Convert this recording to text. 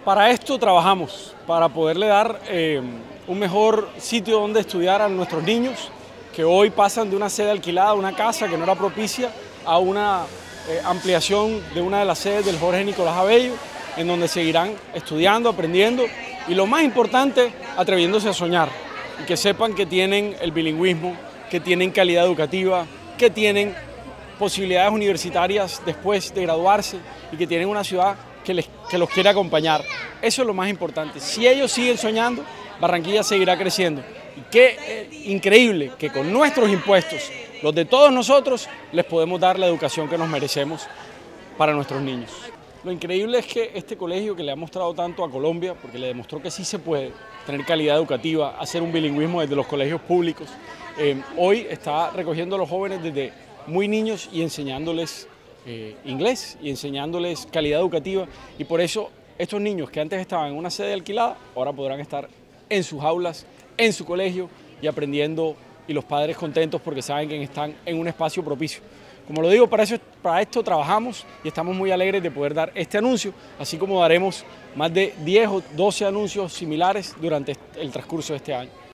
Para esto trabajamos, para poderle dar un mejor sitio donde estudiar a nuestros niños, que hoy pasan de una sede alquilada, una casa que no era propicia, a una ampliación de una de las sedes del Jorge Nicolás Abello, en donde seguirán estudiando, aprendiendo y lo más importante, atreviéndose a soñar y que sepan que tienen el bilingüismo, que tienen calidad educativa, que tienen posibilidades universitarias después de graduarse y que tienen una ciudad que los quiere acompañar. Eso es lo más importante. Si ellos siguen soñando, Barranquilla seguirá creciendo. Y qué increíble que con nuestros impuestos, los de todos nosotros, les podemos dar la educación que nos merecemos para nuestros niños. Lo increíble es que este colegio que le ha mostrado tanto a Colombia, porque le demostró que sí se puede tener calidad educativa, hacer un bilingüismo desde los colegios públicos, hoy está recogiendo a los jóvenes desde muy niños y enseñándoles inglés y enseñándoles calidad educativa, y por eso estos niños que antes estaban en una sede alquilada, ahora podrán estar en sus aulas, en su colegio y aprendiendo, y los padres contentos porque saben que están en un espacio propicio. Como lo digo, para esto trabajamos y estamos muy alegres de poder dar este anuncio, así como daremos más de 10 o 12 anuncios similares durante el transcurso de este año.